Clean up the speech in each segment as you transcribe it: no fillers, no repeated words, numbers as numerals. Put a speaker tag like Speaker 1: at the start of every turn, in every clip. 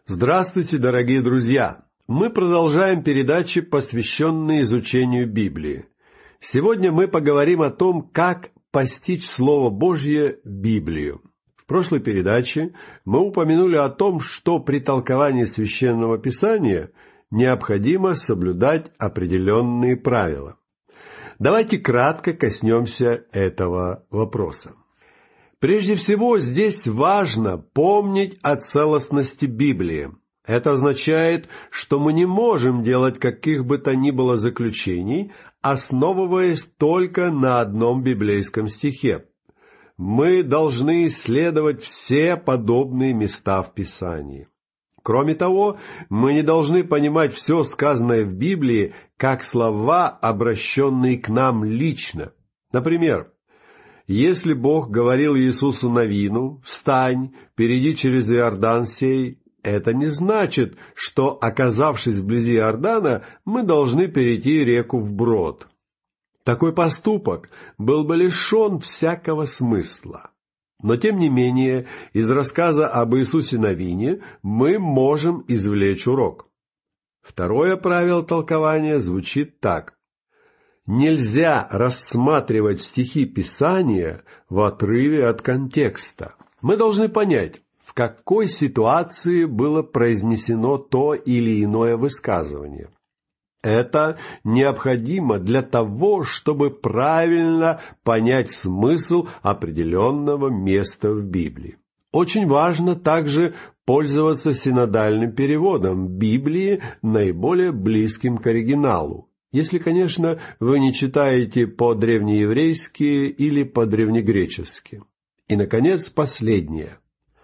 Speaker 1: Здравствуйте, дорогие друзья! Мы продолжаем передачи, посвященные изучению Библии. Сегодня мы поговорим о том, как постичь Слово Божье в Библию. В прошлой передаче мы упомянули о том, что при толковании Священного Писания необходимо соблюдать определенные правила. Давайте кратко коснемся этого вопроса. Прежде всего, здесь важно помнить о целостности Библии. Это означает, что мы не можем делать каких бы то ни было заключений, основываясь только на одном библейском стихе. Мы должны исследовать все подобные места в Писании. Кроме того, мы не должны понимать все сказанное в Библии как слова, обращенные к нам лично. Например, если Бог говорил Иисусу Навину: «Встань, перейди через Иордан сей», это не значит, что, оказавшись вблизи Иордана, мы должны перейти реку вброд. Такой поступок был бы лишен всякого смысла. Но, тем не менее, из рассказа об Иисусе Навине мы можем извлечь урок. Второе правило толкования звучит так. Нельзя рассматривать стихи Писания в отрыве от контекста. Мы должны понять, в какой ситуации было произнесено то или иное высказывание. Это необходимо для того, чтобы правильно понять смысл определенного места в Библии. Очень важно также пользоваться синодальным переводом Библии, наиболее близким к оригиналу. Если, конечно, вы не читаете по-древнееврейски или по-древнегречески. И, наконец, последнее.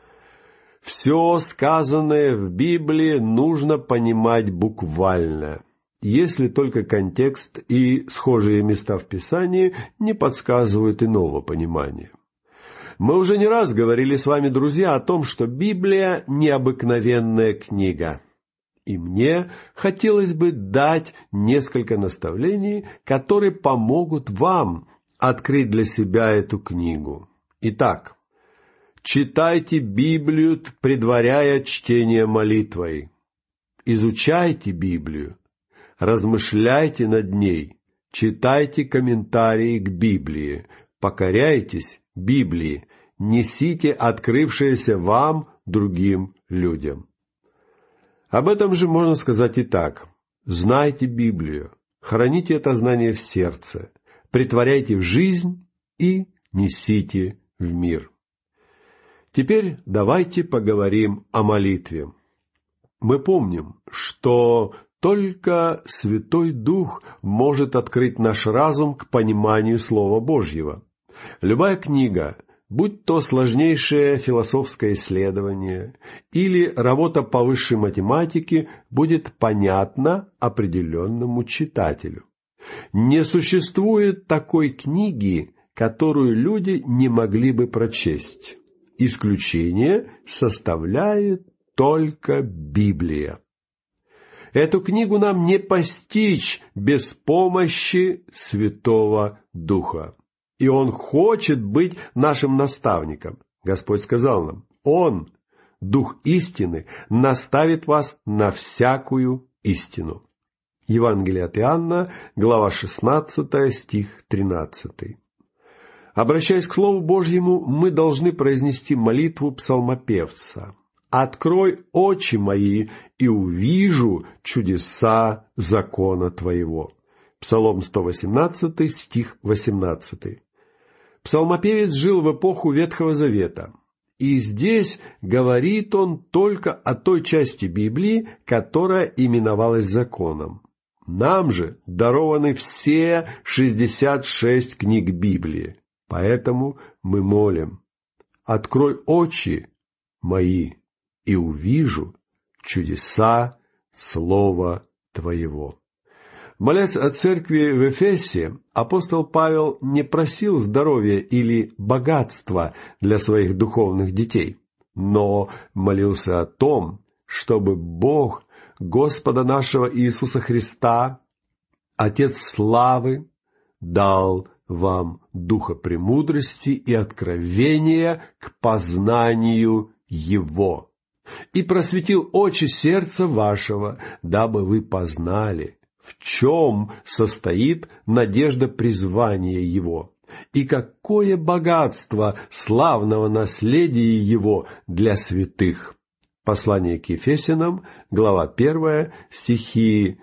Speaker 1: Все сказанное в Библии нужно понимать буквально, если только контекст и схожие места в Писании не подсказывают иного понимания. Мы уже не раз говорили с вами, друзья, о том, что Библия – необыкновенная книга. И мне хотелось бы дать несколько наставлений, которые помогут вам открыть для себя эту книгу. Итак, читайте Библию, предваряя чтение молитвой. Изучайте Библию, размышляйте над ней, читайте комментарии к Библии, покоряйтесь Библии, несите открывшееся вам другим людям. Об этом же можно сказать и так. Знайте Библию, храните это знание в сердце, претворяйте в жизнь и несите в мир. Теперь давайте поговорим о молитве. Мы помним, что только Святой Дух может открыть наш разум к пониманию Слова Божьего. Любая книга, будь то сложнейшее философское исследование или работа по высшей математике, будет понятна определенному читателю. Не существует такой книги, которую люди не могли бы прочесть. Исключение составляет только Библия. Эту книгу нам не постичь без помощи Святого Духа. И Он хочет быть нашим наставником. Господь сказал нам: Он, Дух истины, наставит вас на всякую истину. Евангелие от Иоанна, глава 16, стих 13. Обращаясь к Слову Божьему, мы должны произнести молитву псалмопевца. «Открой очи мои, и увижу чудеса закона Твоего». Псалом 118, стих 18. Псалмопевец жил в эпоху Ветхого Завета, и здесь говорит он только о той части Библии, которая именовалась законом. Нам же дарованы все 66 книг Библии, поэтому мы молим: «Открой очи мои, и увижу чудеса Слова Твоего». Молясь о церкви в Эфесе, апостол Павел не просил здоровья или богатства для своих духовных детей, но молился о том, чтобы Бог Господа нашего Иисуса Христа, Отец славы, дал вам духа премудрости и откровения к познанию Его. и просветил очи сердца вашего, дабы вы познали, в чем состоит надежда призвания Его, и какое богатство славного наследия Его для святых». Послание к Ефесянам, глава 1, стихи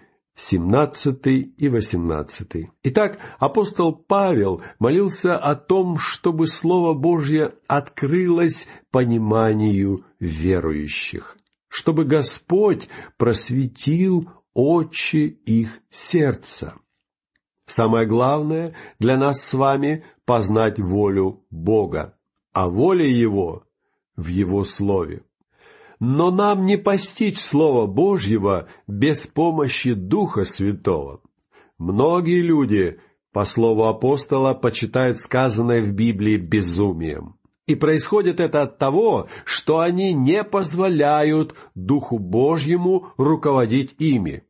Speaker 1: 17 и 18. Итак, апостол Павел молился о том, чтобы Слово Божье открылось пониманию верующих, чтобы Господь просветил очи их сердца. Самое главное для нас с вами — познать волю Бога, а воля Его в Его Слове. Но нам не постичь Слова Божьего без помощи Духа Святого. Многие люди, по слову апостола, почитают сказанное в Библии безумием. И происходит это от того, что они не позволяют Духу Божьему руководить ими.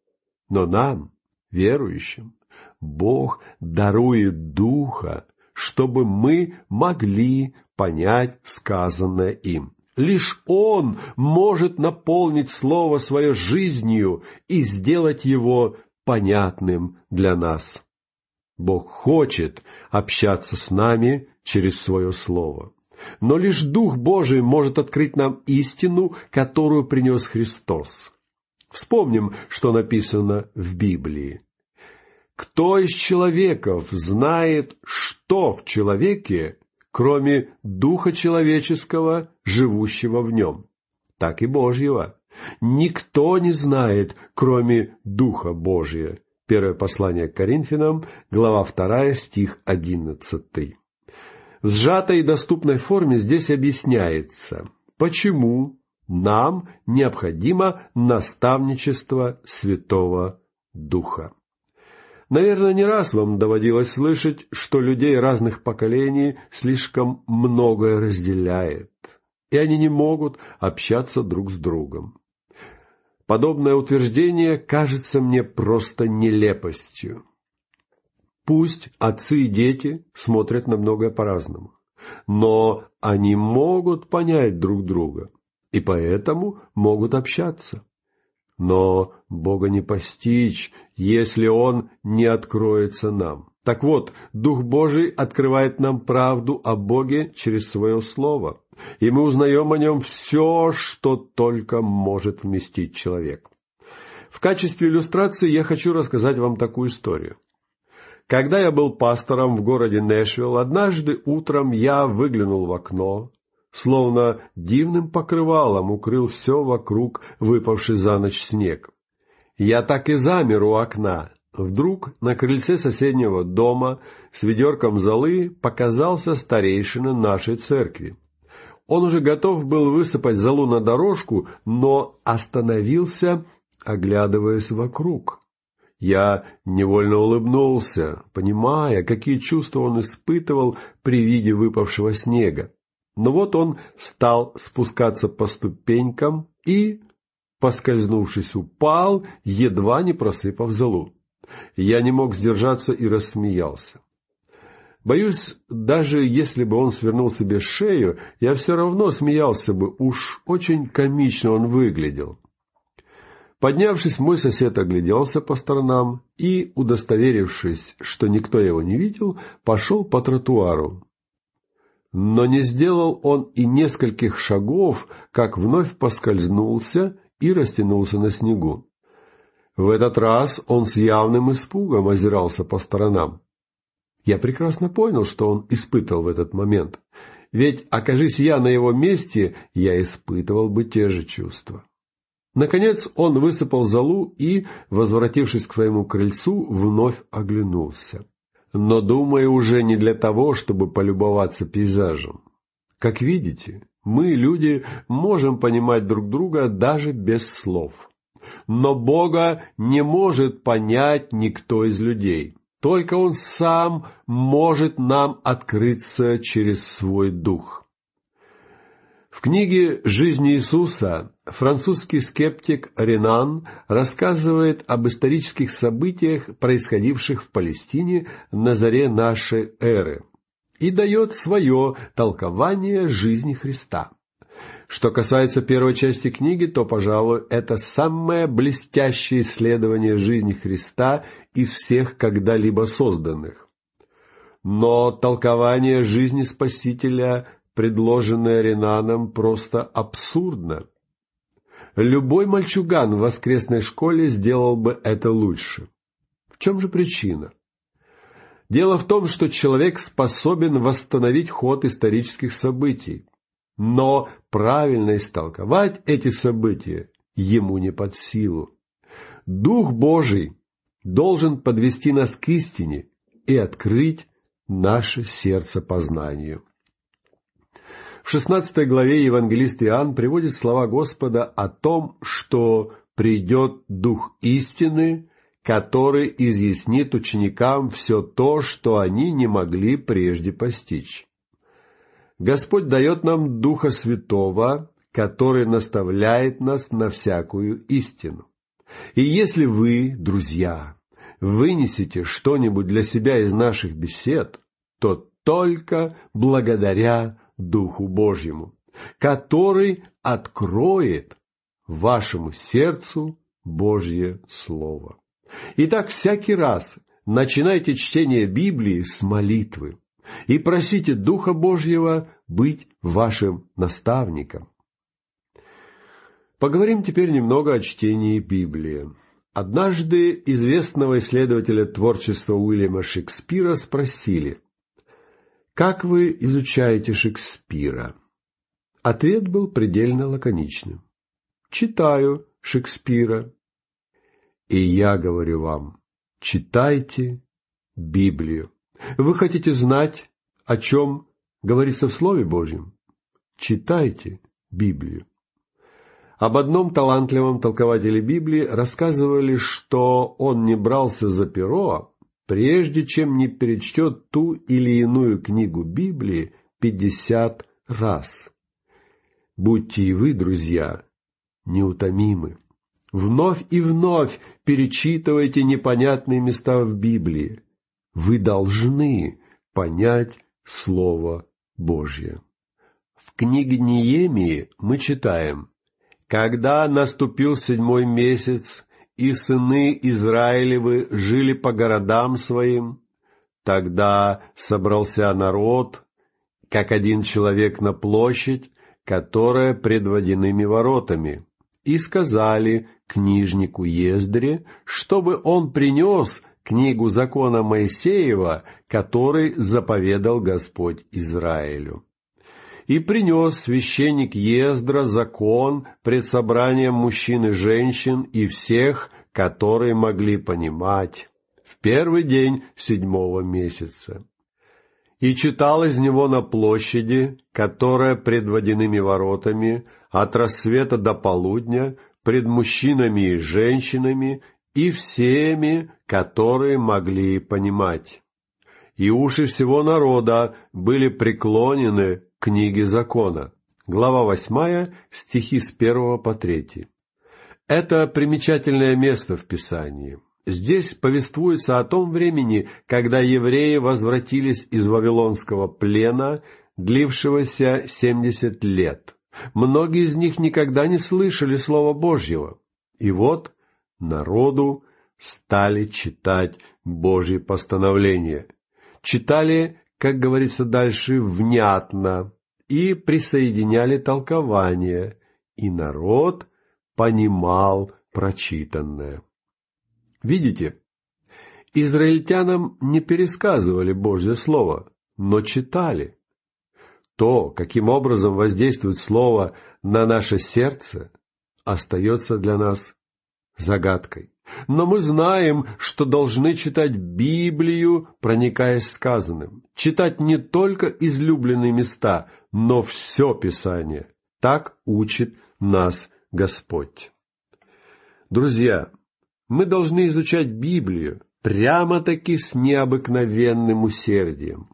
Speaker 1: Но нам, верующим, Бог дарует Духа, чтобы мы могли понять сказанное им. Лишь Он может наполнить Слово Свое жизнью и сделать его понятным для нас. Бог хочет общаться с нами через Свое Слово. Но лишь Дух Божий может открыть нам истину, которую принес Христос. Вспомним, что написано в Библии. «Кто из человеков знает, что в человеке, кроме Духа человеческого, живущего в нем? Так и Божьего. Никто не знает, кроме Духа Божия». Первое послание к Коринфянам, глава 2, стих 11. В сжатой и доступной форме здесь объясняется, почему нам необходимо наставничество Святого Духа. Наверное, не раз вам доводилось слышать, что людей разных поколений слишком многое разделяет, и они не могут общаться друг с другом. Подобное утверждение кажется мне просто нелепостью. Пусть отцы и дети смотрят на многое по-разному, но они могут понять друг друга, и поэтому могут общаться. Но Бога не постичь, если Он не откроется нам. Так вот, Дух Божий открывает нам правду о Боге через Свое Слово, и мы узнаем о Нем все, что только может вместить человек. В качестве иллюстрации я хочу рассказать вам такую историю. Когда я был пастором в городе Нэшвилл, однажды утром я выглянул в окно, словно дивным покрывалом укрыл все вокруг выпавший за ночь снег. Я так и замер у окна. Вдруг на крыльце соседнего дома с ведерком золы показался старейшина нашей церкви. Он уже готов был высыпать золу на дорожку, но остановился, оглядываясь вокруг. Я невольно улыбнулся, понимая, какие чувства он испытывал при виде выпавшего снега. Но вот он стал спускаться по ступенькам и, поскользнувшись, упал, едва не просыпав золу. Я не мог сдержаться и рассмеялся. Боюсь, даже если бы он свернул себе шею, я все равно смеялся бы, уж очень комично он выглядел. Поднявшись, мой сосед огляделся по сторонам и, удостоверившись, что никто его не видел, пошел по тротуару. Но не сделал он и нескольких шагов, как вновь поскользнулся и растянулся на снегу. В этот раз он с явным испугом озирался по сторонам. Я прекрасно понял, что он испытывал в этот момент, ведь, окажись я на его месте, я испытывал бы те же чувства. Наконец он высыпал золу и, возвратившись к своему крыльцу, вновь оглянулся. Но, думаю, уже не для того, чтобы полюбоваться пейзажем. Как видите, мы, люди, можем понимать друг друга даже без слов. Но Бога не может понять никто из людей. Только Он Сам может нам открыться через Свой Дух. В книге «Жизнь Иисуса» французский скептик Ренан рассказывает об исторических событиях, происходивших в Палестине на заре нашей эры, и дает свое толкование жизни Христа. Что касается первой части книги, то, пожалуй, это самое блестящее исследование жизни Христа из всех когда-либо созданных. Но толкование жизни Спасителя, предложенное Ренаном, просто абсурдно. Любой мальчуган в воскресной школе сделал бы это лучше. В чем же причина? Дело в том, что человек способен восстановить ход исторических событий, но правильно истолковать эти события ему не под силу. Дух Божий должен подвести нас к истине и открыть наше сердце познанию. В 16 главе евангелист Иоанн приводит слова Господа о том, что придет Дух истины, который изъяснит ученикам все то, что они не могли прежде постичь. Господь дает нам Духа Святого, который наставляет нас на всякую истину. И если вы, друзья, вынесете что-нибудь для себя из наших бесед, то только благодаря Духу Божьему, который откроет вашему сердцу Божье Слово. Итак, всякий раз начинайте чтение Библии с молитвы и просите Духа Божьего быть вашим наставником. Поговорим теперь немного о чтении Библии. Однажды известного исследователя творчества Уильяма Шекспира спросили: «Как вы изучаете Шекспира?» Ответ был предельно лаконичным: «Читаю Шекспира». И я говорю вам, читайте Библию. Вы хотите знать, о чем говорится в Слове Божьем? Читайте Библию. Об одном талантливом толкователе Библии рассказывали, что он не брался за перо, прежде чем не перечтет ту или иную книгу Библии 50 раз. Будьте и вы, друзья, неутомимы. Вновь и вновь перечитывайте непонятные места в Библии. Вы должны понять Слово Божье. В книге Неемии мы читаем: «Когда наступил 7-й месяц, и сыны Израилевы жили по городам своим, тогда собрался народ, как один человек на площадь, которая пред водяными воротами, и сказали книжнику Ездре, чтобы он принес книгу закона Моисеева, который заповедал Господь Израилю. И принес священник Ездра закон пред собранием мужчин и женщин и всех, которые могли понимать, в первый день 7-го месяца. И читал из него на площади, которая пред водяными воротами, от рассвета до полудня, пред мужчинами и женщинами, и всеми, которые могли понимать. И уши всего народа были преклонены к книге закона». Глава 8, стихи с 1 по 3. Это примечательное место в Писании. Здесь повествуется о том времени, когда евреи возвратились из вавилонского плена, длившегося 70 лет. Многие из них никогда не слышали Слова Божьего. И вот народу стали читать Божьи постановления. Читали, как говорится дальше, внятно, и присоединяли толкование, и народ понимал прочитанное. Видите, израильтянам не пересказывали Божье Слово, но читали. То, каким образом воздействует Слово на наше сердце, остается для нас загадкой. Но мы знаем, что должны читать Библию, проникаясь сказанным. Читать не только излюбленные места, но все Писание. Так учит нас Господь. Друзья, мы должны изучать Библию прямо-таки с необыкновенным усердием.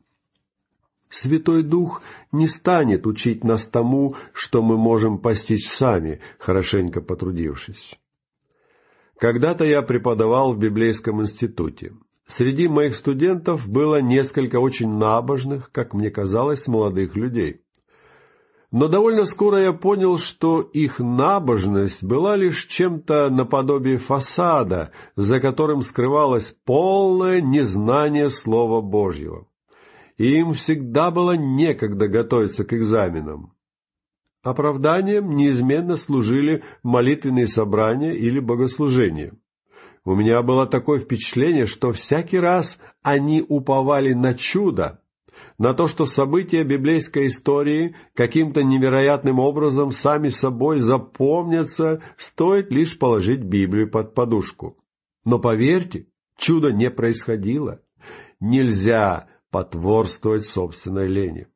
Speaker 1: Святой Дух не станет учить нас тому, что мы можем постичь сами, хорошенько потрудившись. Когда-то я преподавал в библейском институте. Среди моих студентов было несколько очень набожных, как мне казалось, молодых людей. Но довольно скоро я понял, что их набожность была лишь чем-то наподобие фасада, за которым скрывалось полное незнание Слова Божьего. И им всегда было некогда готовиться к экзаменам. Оправданием неизменно служили молитвенные собрания или богослужения. У меня было такое впечатление, что всякий раз они уповали на чудо, на то, что события библейской истории каким-то невероятным образом сами собой запомнятся, стоит лишь положить Библию под подушку. Но поверьте, чудо не происходило. Нельзя потворствовать собственной лени.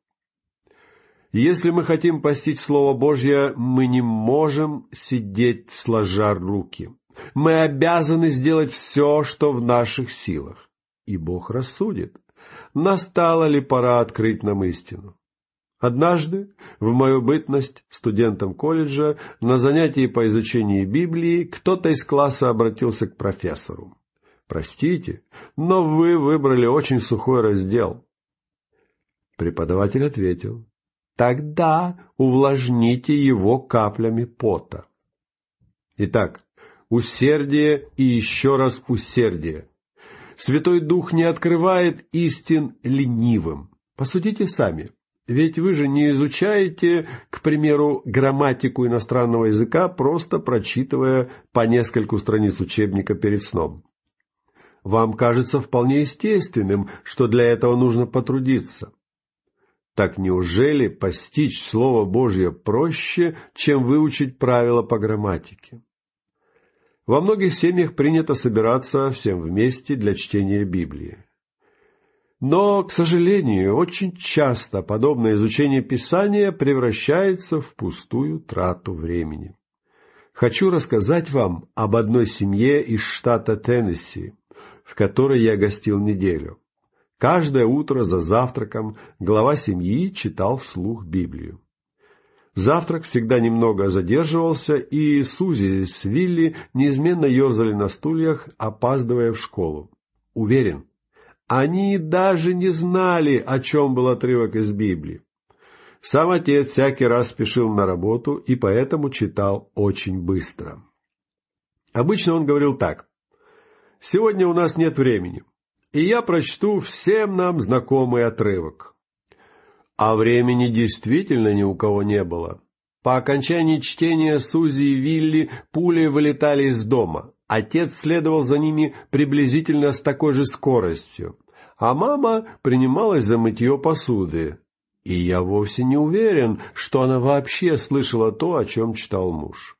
Speaker 1: Если мы хотим постичь Слово Божье, мы не можем сидеть сложа руки. Мы обязаны сделать все, что в наших силах. И Бог рассудит, настала ли пора открыть нам истину. Однажды, в мою бытность студентом колледжа, на занятии по изучению Библии, кто-то из класса обратился к профессору. «Простите, но вы выбрали очень сухой раздел». Преподаватель ответил: «Тогда увлажните его каплями пота». Итак, усердие и еще раз усердие. Святой Дух не открывает истин ленивым. Посудите сами, ведь вы же не изучаете, к примеру, грамматику иностранного языка, просто прочитывая по нескольку страниц учебника перед сном. Вам кажется вполне естественным, что для этого нужно потрудиться. Так неужели постичь Слово Божье проще, чем выучить правила по грамматике? Во многих семьях принято собираться всем вместе для чтения Библии. Но, к сожалению, очень часто подобное изучение Писания превращается в пустую трату времени. Хочу рассказать вам об одной семье из штата Теннесси, в которой я гостил неделю. Каждое утро за завтраком глава семьи читал вслух Библию. Завтрак всегда немного задерживался, и Сузи с Вилли неизменно ерзали на стульях, опаздывая в школу. Уверен, они даже не знали, о чем был отрывок из Библии. Сам отец всякий раз спешил на работу и поэтому читал очень быстро. Обычно он говорил так: «Сегодня у нас нет времени, и я прочту всем нам знакомый отрывок». А времени действительно ни у кого не было. По окончании чтения Сузи и Вилли пулей вылетали из дома. Отец следовал за ними приблизительно с такой же скоростью, а мама принималась за мытье посуды. И я вовсе не уверен, что она вообще слышала то, о чем читал муж.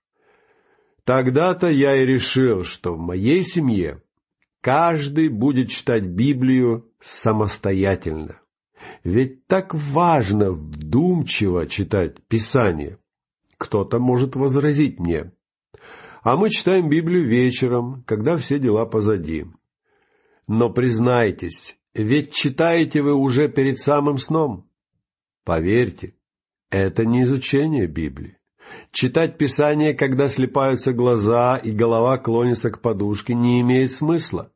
Speaker 1: Тогда-то я и решил, что в моей семье каждый будет читать Библию самостоятельно. Ведь так важно вдумчиво читать Писание. Кто-то может возразить мне: а мы читаем Библию вечером, когда все дела позади. Но признайтесь, ведь читаете вы уже перед самым сном. Поверьте, это не изучение Библии. Читать Писание, когда слипаются глаза и голова клонится к подушке, не имеет смысла.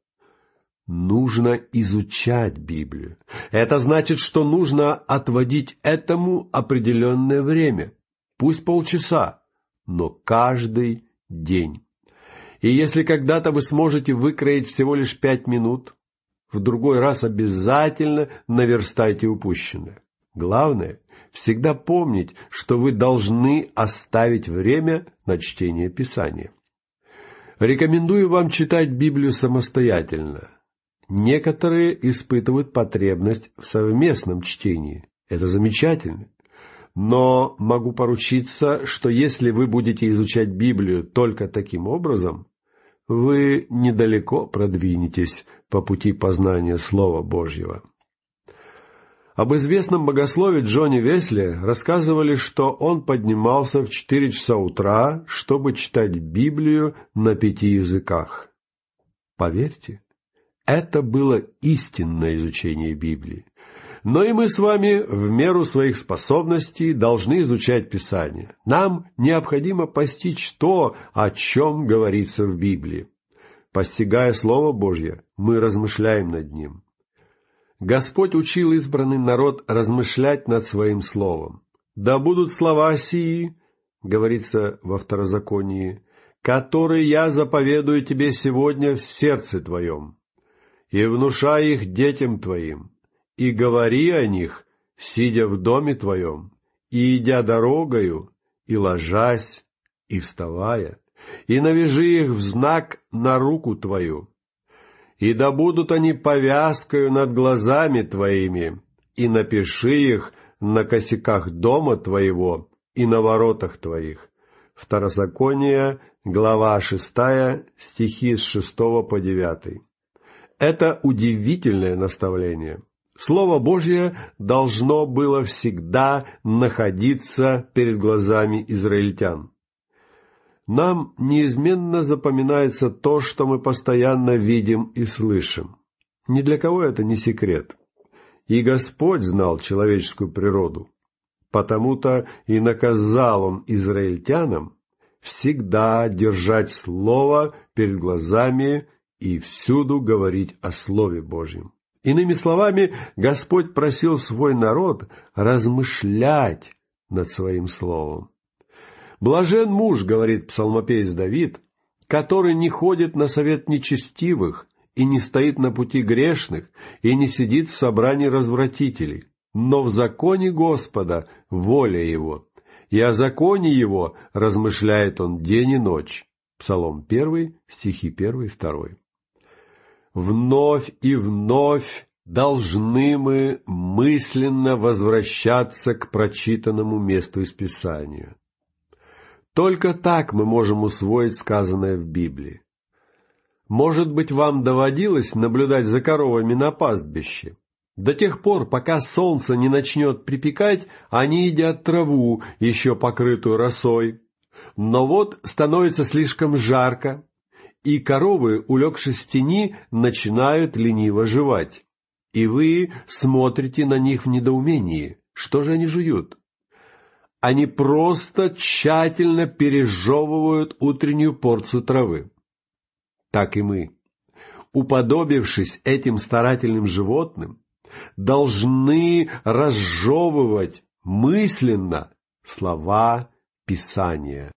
Speaker 1: Нужно изучать Библию. Это значит, что нужно отводить этому определенное время. Пусть полчаса, но каждый день. И если когда-то вы сможете выкроить всего лишь 5 минут, в другой раз обязательно наверстайте упущенное. Главное — всегда помнить, что вы должны оставить время на чтение Писания. Рекомендую вам читать Библию самостоятельно. Некоторые испытывают потребность в совместном чтении. Это замечательно. Но могу поручиться, что если вы будете изучать Библию только таким образом, вы недалеко продвинетесь по пути познания Слова Божьего. Об известном богослове Джоне Весли рассказывали, что он поднимался в 4 часа утра, чтобы читать Библию на 5 языках. Поверьте, это было истинное изучение Библии. Но и мы с вами в меру своих способностей должны изучать Писание. Нам необходимо постичь то, о чем говорится в Библии. Постигая Слово Божье, мы размышляем над ним. Господь учил избранный народ размышлять над Своим Словом. Да будут слова сии, говорится во Второзаконии, которые я заповедую тебе сегодня в сердце твоем, и внушай их детям твоим, и говори о них, сидя в доме твоем, и идя дорогою, и ложась, и вставая, и навяжи их в знак на руку твою. И да будут они повязкою над глазами твоими, и напиши их на косяках дома твоего и на воротах твоих». Второзаконие, глава 6, стихи с 6 по 9. Это удивительное наставление. Слово Божье должно было всегда находиться перед глазами израильтян. Нам неизменно запоминается то, что мы постоянно видим и слышим. Ни для кого это не секрет. И Господь знал человеческую природу. Потому-то и наказал Он израильтянам всегда держать Слово перед глазами и всюду говорить о Слове Божьем. Иными словами, Господь просил свой народ размышлять над Своим Словом. «Блажен муж, — говорит псалмопевец Давид, — который не ходит на совет нечестивых, и не стоит на пути грешных, и не сидит в собрании развратителей, но в законе Господа воля его, и о законе его размышляет он день и ночь». Псалом 1, стихи 1 и 2. Вновь и вновь должны мы мысленно возвращаться к прочитанному месту из Писания. Только так мы можем усвоить сказанное в Библии. Может быть, вам доводилось наблюдать за коровами на пастбище? До тех пор, пока солнце не начнет припекать, они едят траву, еще покрытую росой. Но вот становится слишком жарко, и коровы, улегшись в тени, начинают лениво жевать. И вы смотрите на них в недоумении. Что же они жуют? Они просто тщательно пережевывают утреннюю порцию травы. Так и мы, уподобившись этим старательным животным, должны разжевывать мысленно слова Писания.